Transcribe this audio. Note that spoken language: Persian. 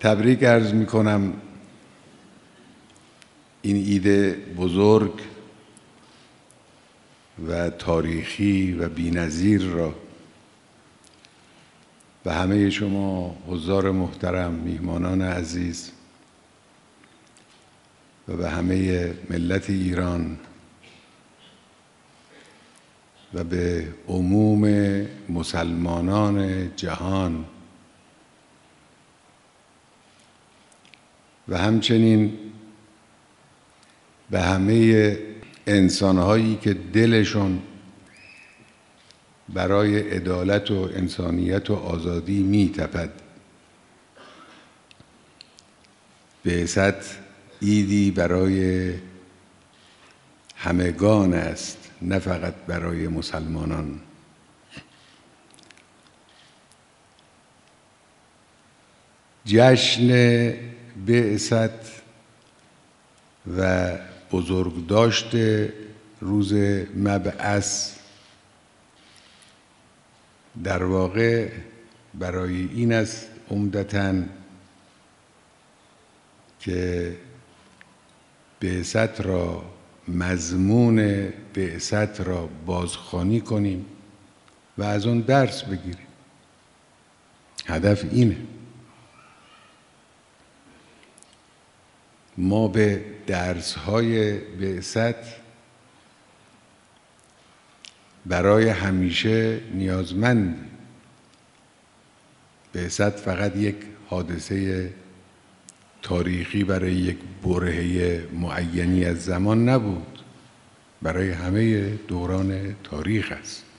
تبریک عرض می کنم این ایده بزرگ و تاریخی و بی‌نظیر را و همه شما حضار محترم، میهمانان عزیز و به همه ملت ایران و به عموم مسلمانان جهان و همچنین به همه انسانهایی که دلشون برای عدالت و انسانیت و آزادی می‌تپد. بعثت عیدی برای همگان است، نه فقط برای مسلمانان. جشن بعثت و بزرگداشت روز مبعث در واقع برای این است عمدتاً که بعثت را، مضمون بعثت را بازخوانی کنیم و از اون درس بگیریم. هدف اینه. ما به درس‌های بعثت برای همیشه نیازمندیم. بعثت فقط یک حادثه تاریخی برای یک برهه معینی از زمان نبود، برای همه دوران تاریخ است.